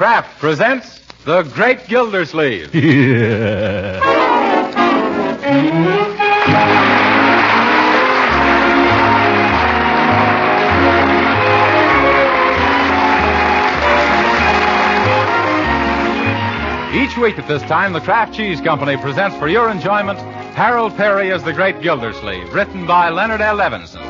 Kraft presents The Great Gildersleeve. Each week at this time, the Kraft Cheese Company presents for your enjoyment Harold Perry as the Great Gildersleeve, written by Leonard L. Levinson.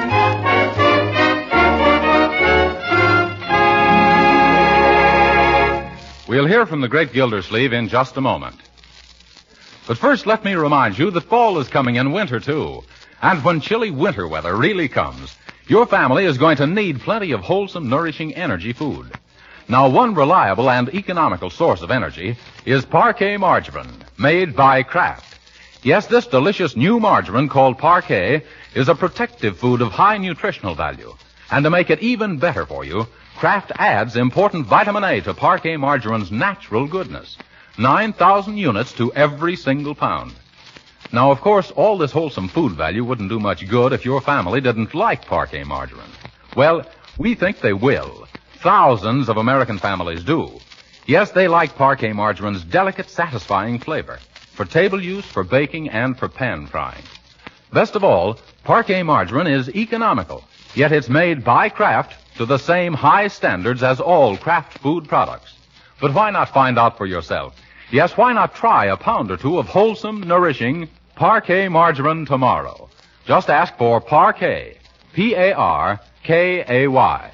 We'll hear from the Great Gildersleeve in just a moment. But first, let me remind you that fall is coming and winter, too. And when chilly winter weather really comes, your family is going to need plenty of wholesome, nourishing energy food. Now, one reliable and economical source of energy is Parquet margarine, made by Kraft. Yes, this delicious new margarine called Parquet is a protective food of high nutritional value. And to make it even better for you, Kraft adds important vitamin A to Parquet margarine's natural goodness. 9,000 units to every single pound. Now, of course, all this wholesome food value wouldn't do much good if your family didn't like Parquet margarine. Well, we think they will. Thousands of American families do. Yes, they like Parquet margarine's delicate, satisfying flavor for table use, for baking, and for pan frying. Best of all, Parquet margarine is economical, yet it's made by Kraft to the same high standards as all Kraft food products. But why not find out for yourself? Yes, why not try a pound or two of wholesome, nourishing Parquet margarine tomorrow? Just ask for Parquet, P-A-R-K-A-Y.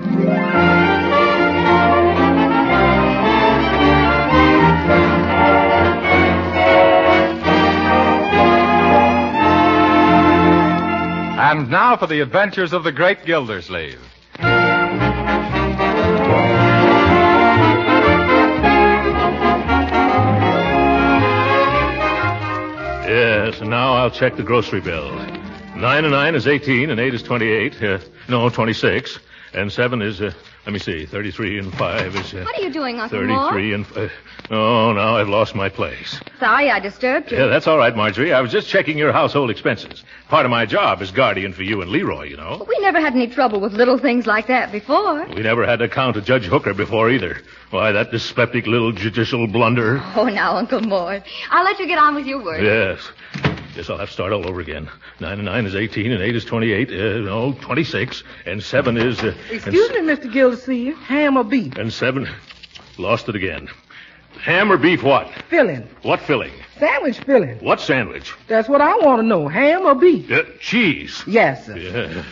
And now for the adventures of the Great Gildersleeve. Yes, and now I'll check the grocery bill. 9 and 9 is 18, and 8 is 28. 26. And 7 is, 33 and 5 is... What are you doing, Uncle 33 Mort? and... now I've lost my place. Sorry I disturbed you. Yeah, that's all right, Marjorie. I was just checking your household expenses. Part of my job is guardian for you and Leroy, you know. But we never had any trouble with little things like that before. We never had to count a Judge Hooker before either. Why, that dyspeptic little judicial blunder. Oh, now, Uncle Mort. I'll let you get on with your work. Yes. Guess I'll have to start all over again. 9 and 9 is 18, and 8 is 28. 26. And 7 is... Excuse me, Mr. Gildersleeve. Ham or beef? And 7... Lost it again. Ham or beef what? Filling. What filling? Sandwich filling. What sandwich? That's what I want to know. Ham or beef? Cheese. Yes, sir. Yes.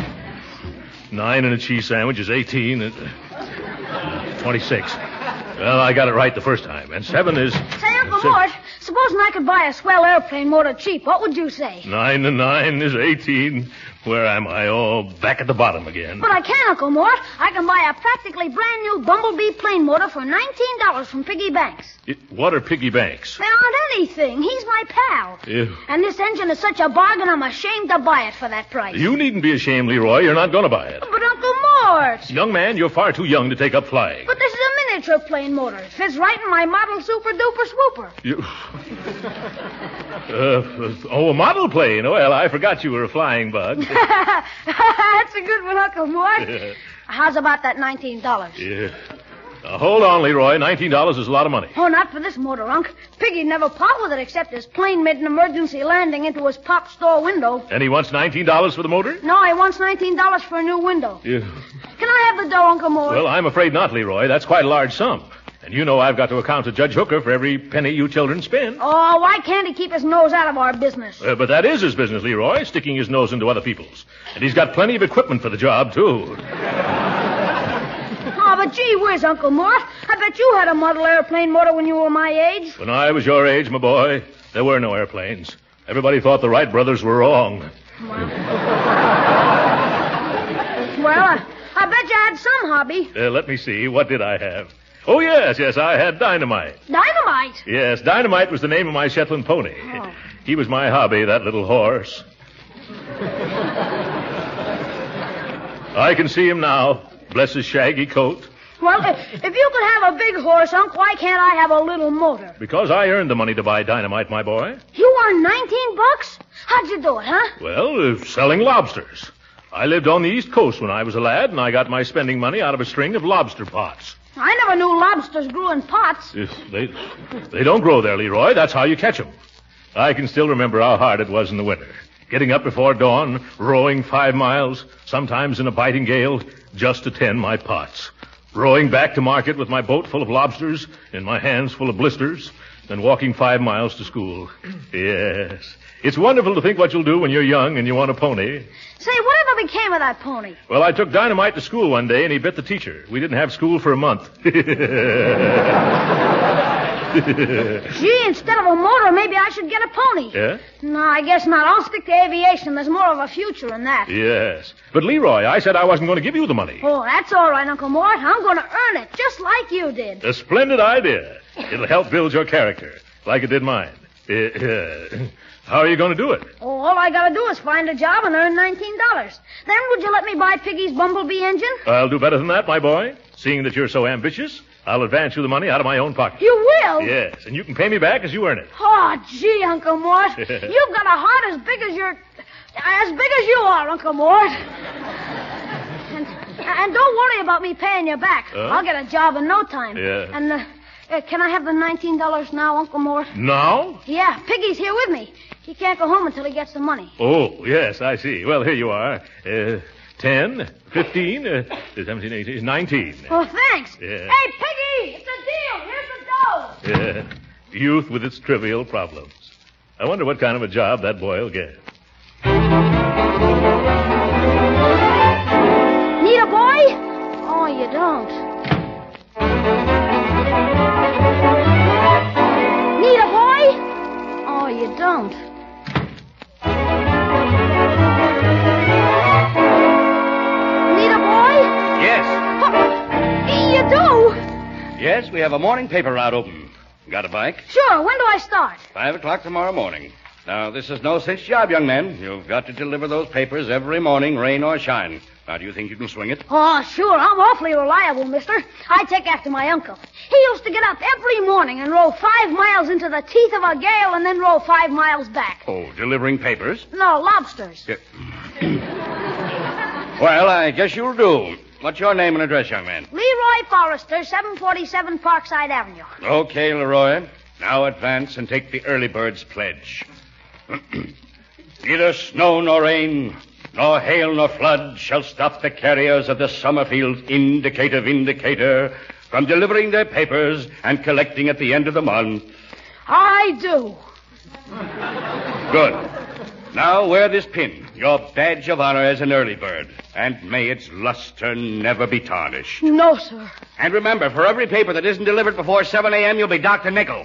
9 and a cheese sandwich is 18 and... 26. Well, I got it right the first time. And 7 is... Say, Uncle Mort, supposing I could buy a swell airplane motor cheap, what would you say? 9 and 9 is 18. Where am I? Oh, back at the bottom again. But I can, Uncle Mort. I can buy a practically brand new Bumblebee plane motor for $19 from Piggy Banks. What are Piggy Banks? They aren't anything. He's my pal. Ew. And this engine is such a bargain, I'm ashamed to buy it for that price. You needn't be ashamed, Leroy. You're not going to buy it. But, Uncle Mort. Young man, you're far too young to take up flying. But this is a miniature plane motor. It fits right in my model super-duper swooper. A model plane. Well, I forgot you were a flying bug. That's a good one, Uncle Mort. Yeah. How's about that $19? Yeah. Now, hold on, Leroy. $19 is a lot of money. Oh, not for this motor, Unc. Piggy'd never part with it except his plane made an emergency landing into his pop store window. And he wants $19 for the motor? No, he wants $19 for a new window. Yeah. Can I have the dough, Uncle Mort? Well, I'm afraid not, Leroy. That's quite a large sum. And you know I've got to account to Judge Hooker for every penny you children spend. Oh, why can't he keep his nose out of our business? But that is his business, Leroy, sticking his nose into other people's. And he's got plenty of equipment for the job, too. Oh, but gee whiz, Uncle Mort. I bet you had a model airplane motor when you were my age. When I was your age, my boy, there were no airplanes. Everybody thought the Wright brothers were wrong. Well, I bet you had some hobby. Let me see. What did I have? Oh, yes, I had Dynamite. Dynamite? Yes, Dynamite was the name of my Shetland pony. Oh. He was my hobby, that little horse. I can see him now. Bless his shaggy coat. Well, if you could have a big horse, Unc, why can't I have a little motor? Because I earned the money to buy Dynamite, my boy. You earned $19? How'd you do it, huh? Well, selling lobsters. I lived on the East Coast when I was a lad, and I got my spending money out of a string of lobster pots. I never knew lobsters grew in pots. They don't grow there, Leroy. That's how you catch them. I can still remember how hard it was in the winter. Getting up before dawn, rowing 5 miles, sometimes in a biting gale, just to tend my pots. Rowing back to market with my boat full of lobsters and my hands full of blisters, then walking 5 miles to school. Yes. It's wonderful to think what you'll do when you're young and you want a pony. Say, whatever became of that pony? Well, I took Dynamite to school one day and he bit the teacher. We didn't have school for a month. Gee, instead of a motor, maybe I should get a pony. Yeah? No, I guess not. I'll stick to aviation. There's more of a future in that. Yes. But, Leroy, I said I wasn't going to give you the money. Oh, that's all right, Uncle Mort. I'm going to earn it, just like you did. A splendid idea. It'll help build your character, like it did mine. How are you going to do it? Oh, all I got to do is find a job and earn $19. Then would you let me buy Piggy's Bumblebee engine? I'll do better than that, my boy. Seeing that you're so ambitious, I'll advance you the money out of my own pocket. You will? Yes, and you can pay me back as you earn it. Oh, gee, Uncle Mort. You've got a heart as big as you are, Uncle Mort. And don't worry about me paying you back. I'll get a job in no time. Yeah. And can I have the $19 now, Uncle Mort? Now? Yeah, Piggy's here with me. He can't go home until he gets the money. Oh, yes, I see. Well, here you are. 10, 15, 17, 18, 19. Oh, thanks. Yeah. Hey, Piggy, it's a deal. Here's the dough. Yeah. Youth with its trivial problems. I wonder what kind of a job that boy will get. Need a boy? Oh, you don't. Need a boy? Oh, you don't. You do? Yes, we have a morning paper route open. Got a bike? Sure. When do I start? 5 o'clock tomorrow morning. Now, this is no cinch job, young man. You've got to deliver those papers every morning, rain or shine. Now, do you think you can swing it? Oh, sure. I'm awfully reliable, mister. I take after my uncle. He used to get up every morning and row 5 miles into the teeth of a gale and then row 5 miles back. Oh, delivering papers? No, lobsters. Yeah. Well, I guess you'll do. What's your name and address, young man? Leroy Forrester, 747 Parkside Avenue. Okay, Leroy. Now advance and take the early bird's pledge. Neither snow nor rain, nor hail nor flood shall stop the carriers of the Summerfield Indicator from delivering their papers and collecting at the end of the month. I do. Good. Now wear this pin, your badge of honor as an early bird, and may its luster never be tarnished. No, sir. And remember, for every paper that isn't delivered before 7 a.m., you'll be Dr. Nickel.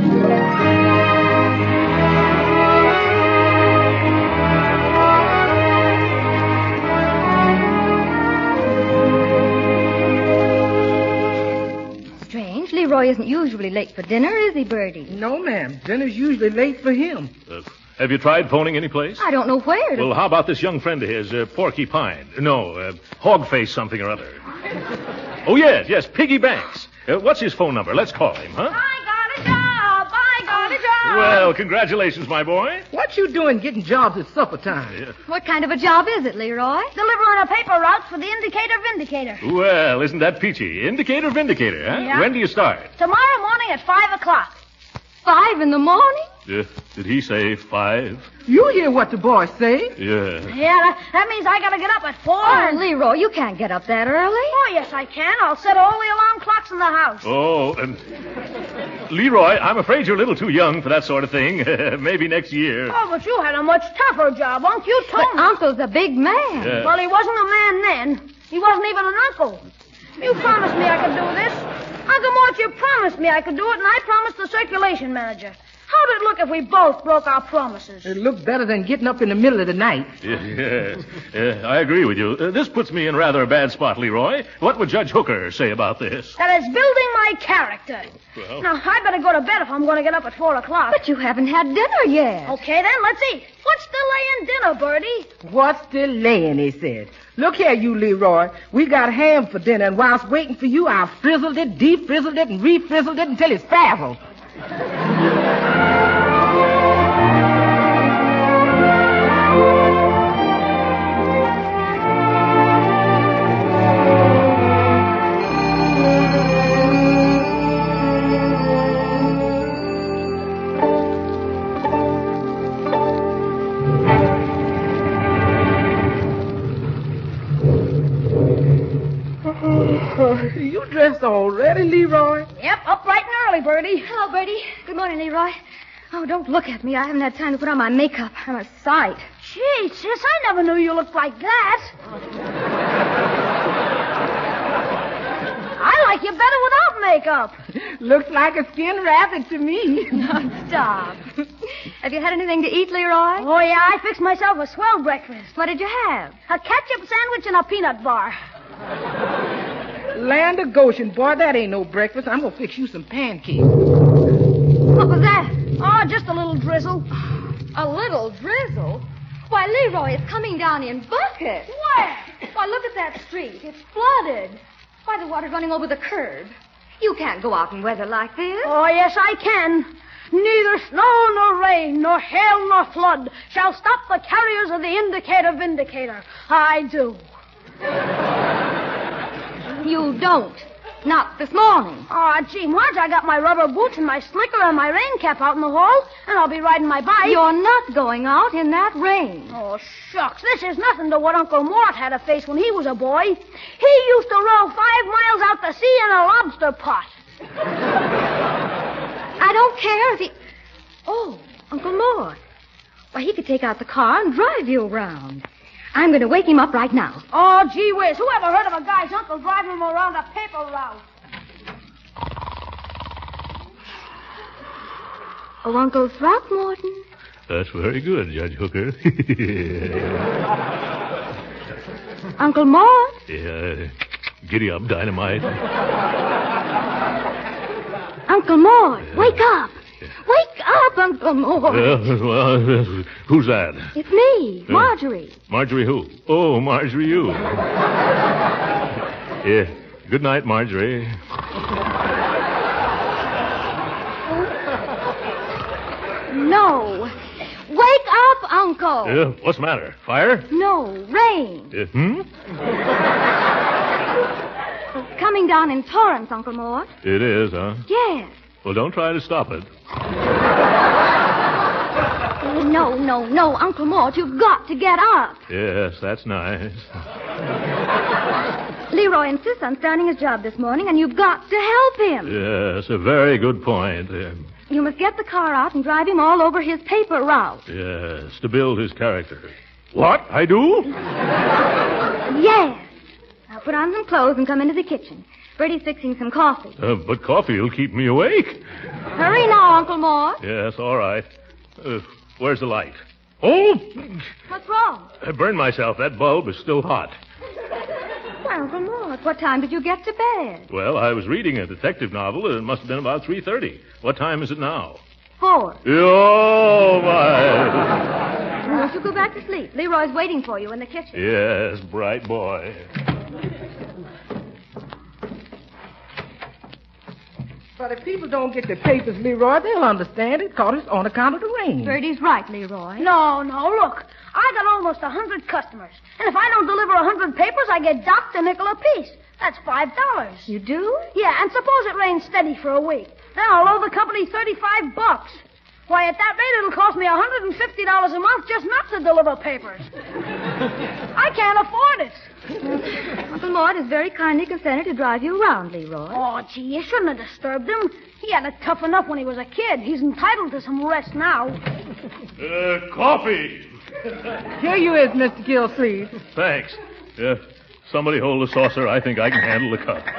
Strange. Leroy isn't usually late for dinner, is he, Bertie? No, ma'am. Dinner's usually late for him. Have you tried phoning any place? I don't know where to... Well, how about this young friend of his, Porky Pine? No, Hogface something or other. Oh, yes, Piggy Banks. What's his phone number? Let's call him, huh? I got a job. Well, congratulations, my boy. What you doing getting jobs at supper time? Yeah. What kind of a job is it, Leroy? Delivering a paper route for the Indicator Vindicator. Well, isn't that peachy? Indicator Vindicator, huh? Yeah. When do you start? Tomorrow morning at 5 o'clock. 5 in the morning? Did he say 5? You hear what the boy say? Yeah. Yeah, that means I gotta get up at 4. Oh, Leroy, you can't get up that early. Oh, yes, I can. I'll set all the alarm clocks in the house. Oh, Leroy, I'm afraid you're a little too young for that sort of thing. Maybe next year. Oh, but you had a much tougher job, Unc. You told But me. Uncle's a big man. Yeah. Well, he wasn't a man then. He wasn't even an uncle. You promised me I could do this. Uncle Mort, you promised me I could do it, and I promised the circulation manager. How'd it look if we both broke our promises? It looked better than getting up in the middle of the night. Yes, I agree with you. This puts me in rather a bad spot, Leroy. What would Judge Hooker say about this? That it's building my character. Well. Now, I better go to bed if I'm going to get up at 4 o'clock. But you haven't had dinner yet. Okay, then, let's eat. What's delaying dinner, Bertie? What's delaying, he said. Look here, you, Leroy. We got ham for dinner, and whilst waiting for you, I frizzled it, defrizzled it, and refrizzled it until it's frazzled. You dressed already, Leroy? Yep, up bright and early, Bertie. Hello, Bertie. Good morning, Leroy. Oh, don't look at me. I haven't had time to put on my makeup. I'm a sight. Gee, sis, I never knew you looked like that. I like you better without makeup. Looks like a skinned rabbit to me. Stop. Have you had anything to eat, Leroy? Oh, yeah, I fixed myself a swell breakfast. What did you have? A ketchup sandwich and a peanut bar. Land of Goshen, boy, that ain't no breakfast. I'm going to fix you some pancakes. What was that? Oh, just a little drizzle. A little drizzle? Why, Leroy, it's coming down in buckets. Where? Why, look at that street. It's flooded. Why, the water's running over the curb. You can't go out in weather like this. Oh, yes, I can. Neither snow nor rain, nor hail nor flood shall stop the carriers of the indicator vindicator. I do. You don't. Not this morning. Oh, gee, Marge, I got my rubber boots and my slicker and my rain cap out in the hall, and I'll be riding my bike. You're not going out in that rain. Oh, shucks. This is nothing to what Uncle Mort had to face when he was a boy. He used to row 5 miles out to sea in a lobster pot. I don't care if he... Oh, Uncle Mort. Why, he could take out the car and drive you around. I'm going to wake him up right now. Oh, gee whiz. Who ever heard of a guy's uncle driving him around a paper route? Oh, Uncle Throckmorton. That's very good, Judge Hooker. Uncle Mort. Yeah, giddy up, Dynamite. Uncle Mort, wake up. Wake up, Uncle Mort. Who's that? It's me, Marjorie. Marjorie who? Oh, Marjorie you. Yeah. Good night, Marjorie. No. Wake up, Uncle. What's the matter? Fire? No, rain. It's coming down in torrents, Uncle Mort. It is, huh? Yes. Well, don't try to stop it. No, Uncle Mort, you've got to get up. Yes, that's nice. Leroy insists on starting his job this morning, and you've got to help him. Yes, a very good point. You must get the car out and drive him all over his paper route. Yes, to build his character. What? I do? Yes. Now put on some clothes and come into the kitchen. Bertie's fixing some coffee. But coffee will keep me awake. Hurry now, Uncle Mort. Yes, all right. Where's the light? Oh! What's wrong? I burned myself. That bulb is still hot. Why, Uncle Mort, what time did you get to bed? Well, I was reading a detective novel. It must have been about 3:30. What time is it now? 4. Oh, my. Won't you go back to sleep? Leroy's waiting for you in the kitchen. Yes, bright boy. But if people don't get their papers, Leroy, they'll understand it, because it's on account of the rain. Bertie's right, Leroy. No, look. I got almost 100 customers. And if I don't deliver 100 papers, I get docked a nickel apiece. That's $5. You do? Yeah, and suppose it rains steady for a week. Then I'll owe the company $35. Why, at that rate, it'll cost me $150 a month just not to deliver papers. I can't afford it. Uncle Mort has very kindly consented to drive you around, Leroy. Oh, gee, you shouldn't have disturbed him. He had it tough enough when he was a kid. He's entitled to some rest now. Coffee. Here you is, Mr. Gilsleeve. Thanks. Somebody hold the saucer. I think I can handle the cup.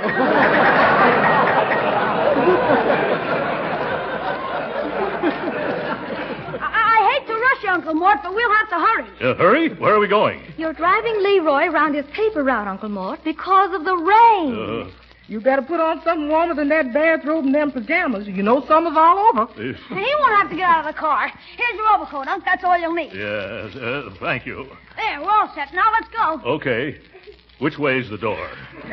I hate to rush you, Uncle Mort, but we'll have to hurry. Hurry? Where are we going? You're driving Leroy around his paper route, Uncle Mort, because of the rain. You better put on something warmer than that bathrobe and them pajamas. You know summer's all over. He won't have to get out of the car. Here's your overcoat, Unc. That's all you'll need. Yes, thank you. There, we're all set. Now let's go. Okay. Which way's the door?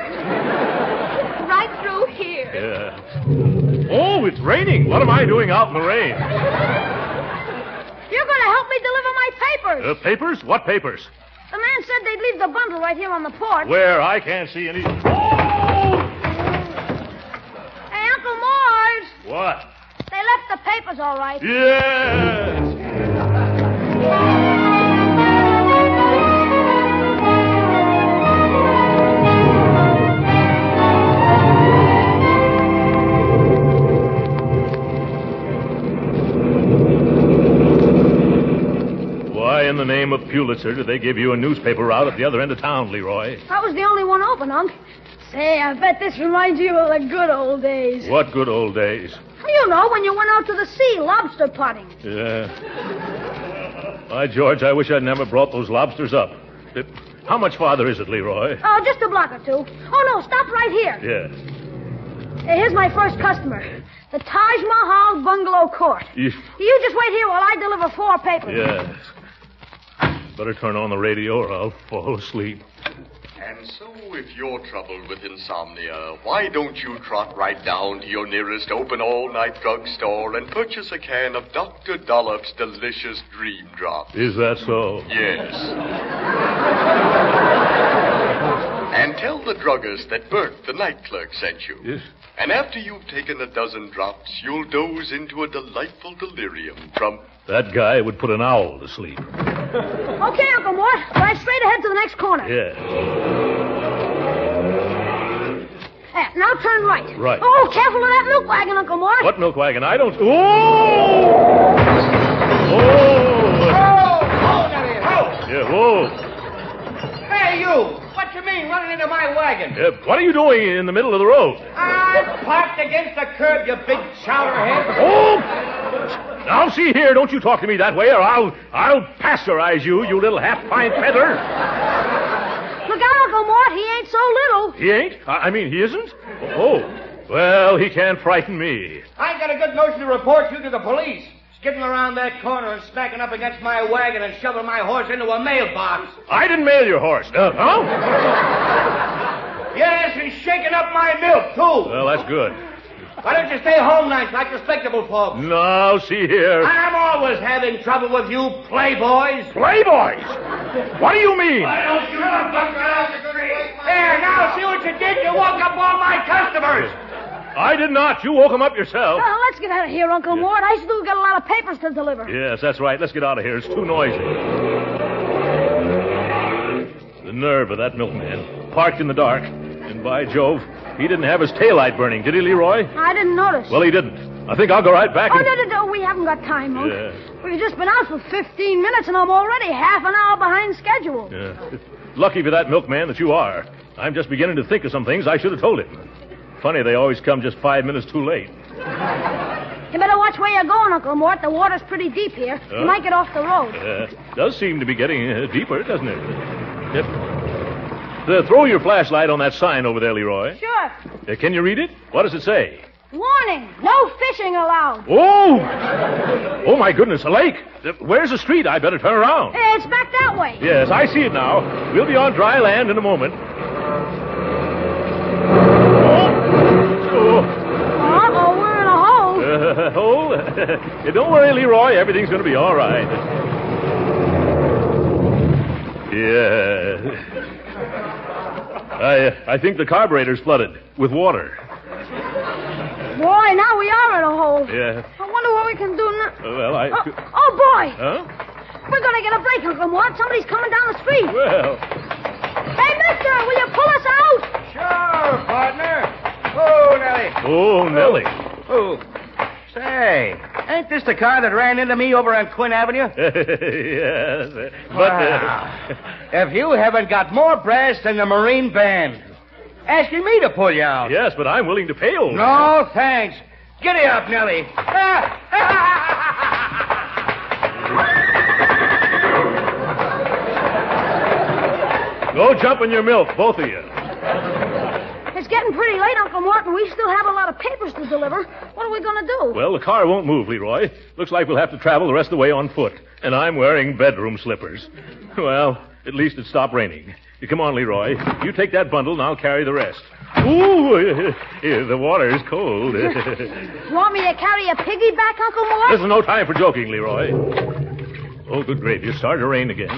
Right through here. Yes. Oh, it's raining. What am I doing out in the rain? You're going to help me deliver my papers. Papers? What papers? The man said they'd leave the bundle right here on the porch. Where? I can't see any... Hey, Uncle Mort. What? They left the papers all right. Yes! what Pulitzer did they give you a newspaper route at the other end of town, Leroy? That was the only one open, Unc. Say, I bet this reminds you of the good old days. What good old days? You know, when you went out to the sea lobster potting. Yeah. Why, George, I wish I'd never brought those lobsters up. How much farther is it, Leroy? Oh, just a block or two. Oh, no, stop right here. Yeah. Here's my first customer. The Taj Mahal Bungalow Court. You just wait here while I deliver 4 papers. Yes. Better turn on the radio or I'll fall asleep. And so, if you're troubled with insomnia, why don't you trot right down to your nearest open all-night drugstore and purchase a can of Dr. Dollop's delicious Dream Drops? Is that so? Yes. And tell the druggist that Bert, the night clerk, sent you. Yes. And after you've taken a dozen drops, you'll doze into a delightful delirium from... That guy would put an owl to sleep. Okay, Uncle Mort. Drive straight ahead to the next corner. Yeah. Now turn right. Right. Oh, careful of that milk wagon, Uncle Mort. What milk wagon? I don't... Oh! Yeah, whoa. Hey, you! What you mean, running into my wagon? What are you doing in the middle of the road? I'm parked against the curb, you big chowderhead. Oh! Now, see here, don't you talk to me that way, or I'll pasteurize you, you little half-pint feather. Look out, Uncle Mort. He ain't so little. He ain't? I mean, he isn't? Oh. Well, he can't frighten me. I got a good notion to report you to the police. Skidding around that corner and smacking up against my wagon and shoving my horse into a mailbox. I didn't mail your horse. Huh? Yes, and shaking up my milk, too. Well, that's good. Why don't you stay home nights like respectable folks? No, see here. I'm always having trouble with you playboys. Playboys? What do you mean? Why don't you look across the street? There, now see what you did. You woke up all my customers. I did not. You woke him up yourself. Let's get out of here, Uncle Mort. I still got a lot of papers to deliver. Yes, that's right. Let's get out of here. It's too noisy. The nerve of that milkman. Parked in the dark. And by Jove, he didn't have his taillight burning, did he, Leroy? I didn't notice. Well, he didn't. I think I'll go right back No. We haven't got time, Unc. Yeah. We've just been out for 15 minutes, and I'm already half an hour behind schedule. Yeah. Lucky for that milkman that you are. I'm just beginning to think of some things I should have told him. Funny, they always come just 5 minutes too late. You better watch where you're going, Uncle Mort. The water's pretty deep here. You might get off the road. Does seem to be getting deeper, doesn't it? Yep. Throw your flashlight on that sign over there, Leroy. Sure. Can you read it? What does it say? Warning, no fishing allowed. Oh! Oh, my goodness, a lake. Where's the street? I better turn around. It's back that way. Yes, I see it now. We'll be on dry land in a moment. Uh-oh, we're in a hole. Hole? Don't worry, Leroy. Everything's going to be all right. Yeah. I think the carburetor's flooded with water. Boy, now we are in a hole. Yeah. I wonder what we can do now. Well, Oh, boy. Huh? We're going to get a break, Uncle Mort. Somebody's coming down the street. Well. Hey, mister, will you pull us out? Sure, partner. Oh, Nellie. Oh, Nellie. Oh. Say, ain't this the car that ran into me over on Quinn Avenue? Yes. But, Wow. If you haven't got more brass than the Marine Band. Asking me to pull you out. yes, but I'm willing to pay, old man. No, thanks. Giddy up, Nellie. Go jump in your milk, both of you. It's getting pretty late, Uncle Mort, and we still have a lot of papers to deliver. What are we going to do? Well, the car won't move, Leroy. Looks like we'll have to travel the rest of the way on foot. And I'm wearing bedroom slippers. Well, at least it stopped raining. Come on, Leroy. You take that bundle, and I'll carry the rest. Ooh, the water is cold. You want me to carry a piggyback, Uncle Mort? This is no time for joking, Leroy. Oh, good gravy. It's started to rain again.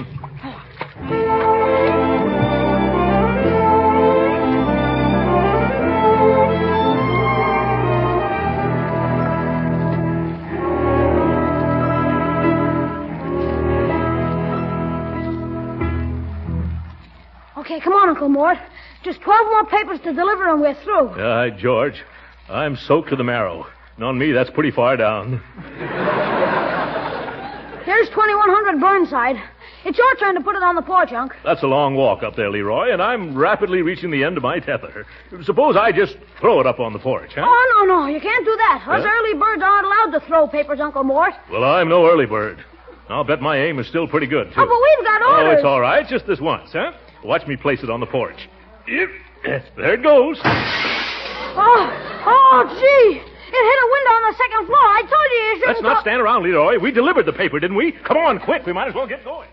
Okay, come on, Uncle Mort. Just 12 more papers to deliver and we're through. George, I'm soaked to the marrow. And on me, that's pretty far down. Here's 2100 Burnside. It's your turn to put it on the porch, Unc. That's a long walk up there, Leroy, and I'm rapidly reaching the end of my tether. Suppose I just throw it up on the porch, huh? Oh, no, you can't do that. Us early birds aren't allowed to throw papers, Uncle Mort. Well, I'm no early bird. I'll bet my aim is still pretty good, too. Oh, but we've got orders. Oh, it's all right. Just this once, huh? Watch me place it on the porch. Yep. There it goes. Oh, gee. It hit a window on the second floor. I told you shouldn't. Let's not stand around, Leroy. We delivered the paper, didn't we? Come on, quick. We might as well get going.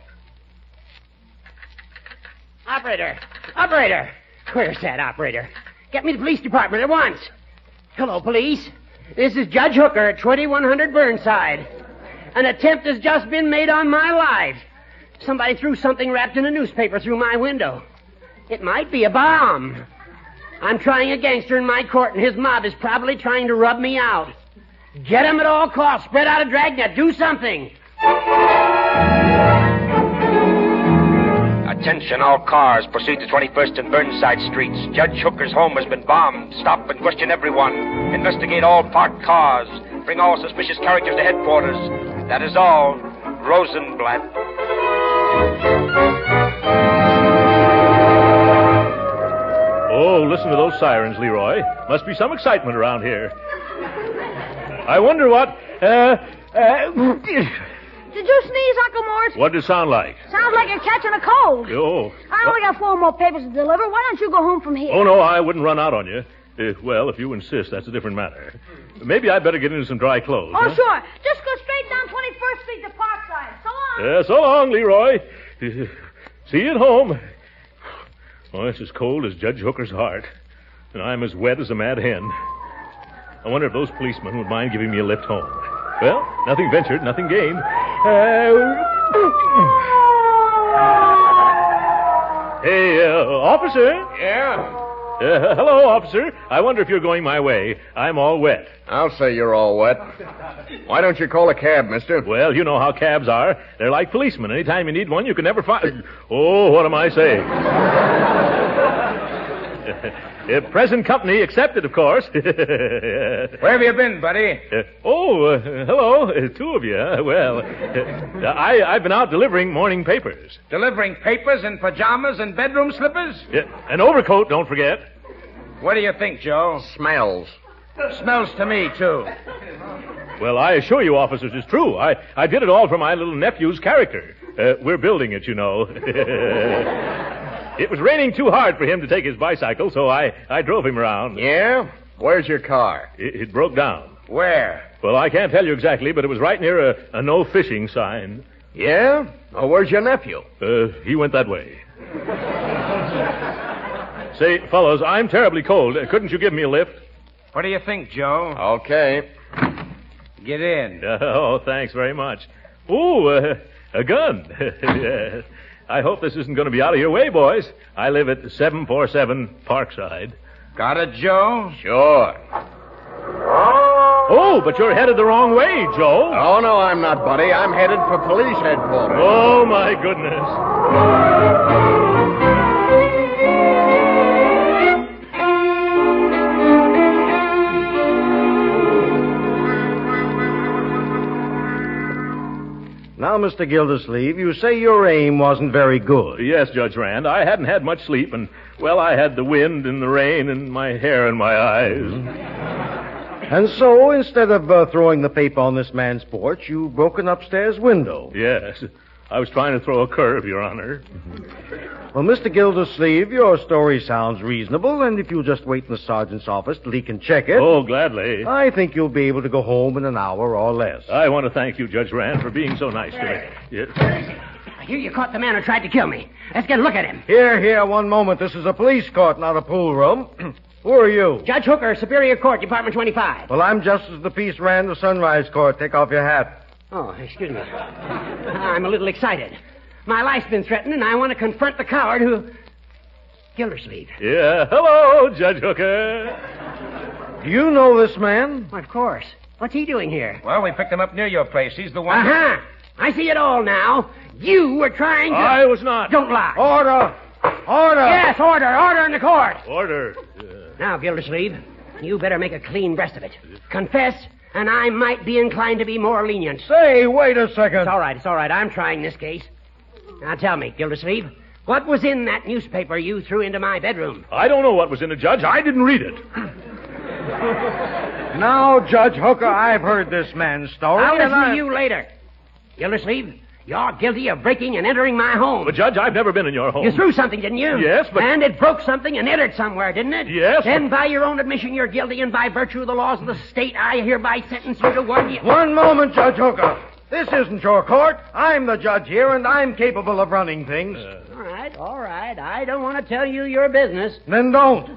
Operator. Where's that operator? Get me the police department at once. Hello, police. This is Judge Hooker at 2100 Burnside. An attempt has just been made on my life. Somebody threw something wrapped in a newspaper through my window. It might be a bomb. I'm trying a gangster in my court, and his mob is probably trying to rub me out. Get him at all costs. Spread out a dragnet. Do something. Attention, all cars. Proceed to 21st and Burnside Streets. Judge Hooker's home has been bombed. Stop and question everyone. Investigate all parked cars. Bring all suspicious characters to headquarters. That is all. Rosenblatt. Oh, listen to those sirens, Leroy. Must be some excitement around here. I wonder what... Did you sneeze, Uncle Mort? What did it sound like? Sounds like you're catching a cold. Oh. I only got 4 more papers to deliver. Why don't you go home from here? Oh, no, I wouldn't run out on you. Well, if you insist, that's a different matter. Maybe I'd better get into some dry clothes. Oh, huh? sure. Just go straight down 21st Street to Parkside. So long. So long, Leroy. See you at home. Oh, it's as cold as Judge Hooker's heart. And I'm as wet as a mad hen. I wonder if those policemen would mind giving me a lift home. Well, nothing ventured, nothing gained. Hey, officer. Yeah? Hello, officer. I wonder if you're going my way. I'm all wet. I'll say you're all wet. Why don't you call a cab, mister? Well, you know how cabs are. They're like policemen. Anytime you need one, you can never find... Oh, what am I saying? Present company accepted, of course. Where have you been, buddy? Hello. 2 of you. Well, I've been out delivering morning papers. Delivering papers in pajamas and bedroom slippers? Yeah, an overcoat, don't forget. What do you think, Joe? Smells. Smells to me, too. Well, I assure you, officers, it's true. I did it all for my little nephew's character. We're building it, you know. It was raining too hard for him to take his bicycle, so I drove him around. Yeah? Where's your car? It broke down. Where? Well, I can't tell you exactly, but it was right near a no fishing sign. Yeah? Oh, where's your nephew? He went that way. Say, fellows, I'm terribly cold. Couldn't you give me a lift? What do you think, Joe? Okay. Get in. Oh, thanks very much. Ooh, a gun. I hope this isn't going to be out of your way, boys. I live at 747 Parkside. Got it, Joe? Sure. Oh, but you're headed the wrong way, Joe. Oh, no, I'm not, buddy. I'm headed for police headquarters. Oh, my goodness. Now, Mr. Gildersleeve, you say your aim wasn't very good. Yes, Judge Rand. I hadn't had much sleep, and, well, I had the wind and the rain and my hair in my eyes. Mm-hmm. And so, instead of throwing the paper on this man's porch, you broke an upstairs window. Yes. I was trying to throw a curve, Your Honor. Well, Mr. Gildersleeve, your story sounds reasonable, and if you'll just wait in the sergeant's office till he can check it... Oh, gladly. I think you'll be able to go home in an hour or less. I want to thank you, Judge Rand, for being so nice to me. Yes. I hear you caught the man who tried to kill me. Let's get a look at him. Here, one moment. This is a police court, not a pool room. Who are you? Judge Hooker, Superior Court, Department 25. Well, I'm Justice of the Peace Rand, the Sunrise Court. Take off your hat. Oh, excuse me. I'm a little excited. My life's been threatened, and I want to confront the coward who... Gildersleeve. Yeah, hello, Judge Hooker. Do you know this man? Well, of course. What's he doing here? Well, we picked him up near your place. He's the one... Uh-huh. I see it all now. You were trying to... I was not. Don't lie. Order! Order! Yes, order. Order in the court. Order. Now, Gildersleeve, you better make a clean breast of it. Confess, and I might be inclined to be more lenient. Say, wait a second. It's all right. I'm trying this case. Now tell me, Gildersleeve, what was in that newspaper you threw into my bedroom? I don't know what was in it, Judge. I didn't read it. Now, Judge Hooker, I've heard this man's story. I'll listen to you later. Gildersleeve, you're guilty of breaking and entering my home. But, Judge, I've never been in your home. You threw something, didn't you? Yes, but... And it broke something and entered somewhere, didn't it? Yes, Then by your own admission, you're guilty, and by virtue of the laws of the state, I hereby sentence you to 1 year. One moment, Judge Hooker. This isn't your court. I'm the judge here, and I'm capable of running things. All right. I don't want to tell you your business. Then don't.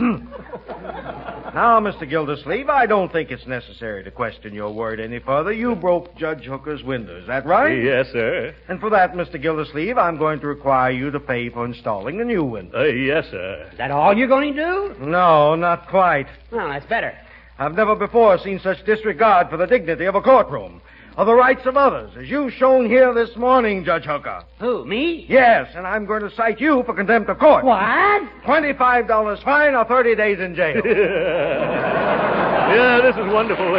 Now, Mr. Gildersleeve, I don't think it's necessary to question your word any further. You broke Judge Hooker's window. Is that right? Yes, sir. And for that, Mr. Gildersleeve, I'm going to require you to pay for installing a new window. Yes, sir. Is that all you're going to do? No, not quite. Well, that's better. I've never before seen such disregard for the dignity of a courtroom, or the rights of others, as you've shown here this morning, Judge Hooker. Who, me? Yes, and I'm going to cite you for contempt of court. What? $25 fine or 30 days in jail. Yeah, this is wonderful.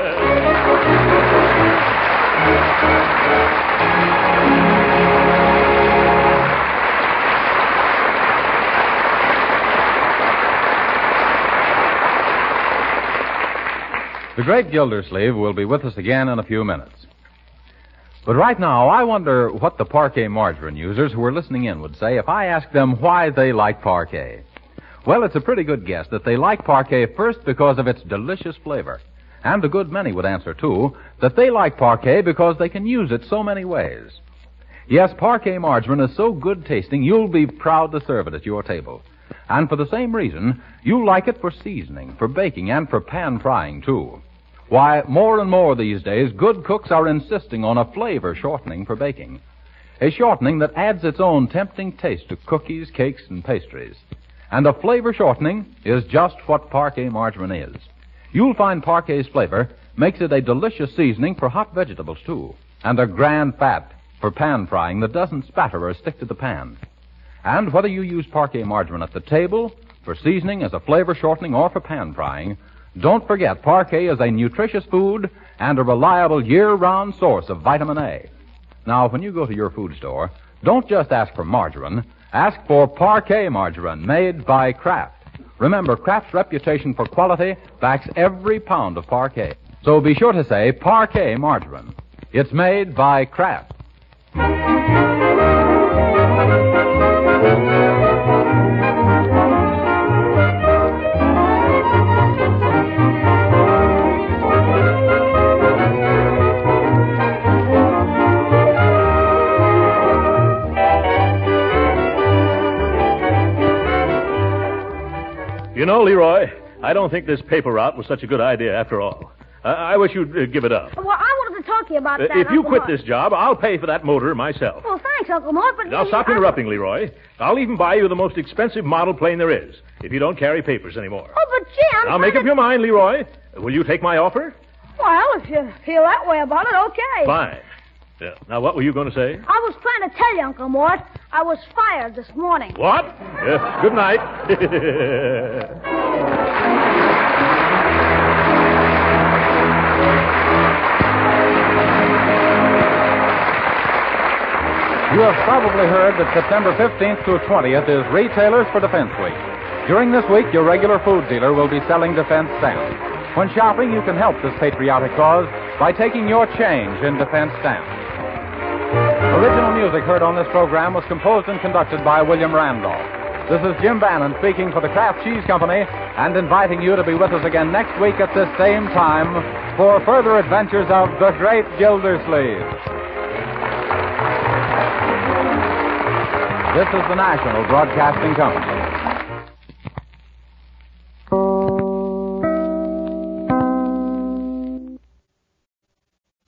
The great Gildersleeve will be with us again in a few minutes. But right now, I wonder what the Parquet margarine users who are listening in would say if I asked them why they like Parquet. Well, it's a pretty good guess that they like Parquet first because of its delicious flavor. And a good many would answer, too, that they like Parquet because they can use it so many ways. Yes, Parquet margarine is so good tasting, you'll be proud to serve it at your table. And for the same reason, you like it for seasoning, for baking, and for pan frying, too. Why, more and more these days, good cooks are insisting on a flavor shortening for baking. A shortening that adds its own tempting taste to cookies, cakes, and pastries. And a flavor shortening is just what Parquet margarine is. You'll find Parquet's flavor makes it a delicious seasoning for hot vegetables, too. And a grand fat for pan frying that doesn't spatter or stick to the pan. And whether you use Parquet margarine at the table, for seasoning, as a flavor shortening, or for pan frying, don't forget Parquet is a nutritious food and a reliable year-round source of vitamin A. Now, when you go to your food store, don't just ask for margarine. Ask for Parquet margarine made by Kraft. Remember, Kraft's reputation for quality backs every pound of Parquet. So be sure to say Parquet margarine. It's made by Kraft. You know, Leroy, I don't think this paper route was such a good idea after all. I wish you'd give it up. Well, I wanted to talk to you about that, If you Uncle quit Mort. this job, I'll pay for that motor myself. Well, thanks, Uncle Mort, but... Now, stop interrupting, Leroy. I'll even buy you the most expensive model plane there is, if you don't carry papers anymore. Oh, but, Jim... Now, make up your mind, Leroy. Will you take my offer? Well, if you feel that way about it, okay. Fine. Yeah. Now, what were you going to say? I was trying to tell you, Uncle Mort, I was fired this morning. What? Good night. You have probably heard that September 15th through 20th is Retailers for Defense Week. During this week, your regular food dealer will be selling defense stamps. When shopping, you can help this patriotic cause by taking your change in defense stamps. Original music heard on this program was composed and conducted by William Randolph. This is Jim Bannon speaking for the Kraft Cheese Company and inviting you to be with us again next week at this same time for further adventures of the Great Gildersleeve. This is the National Broadcasting Company.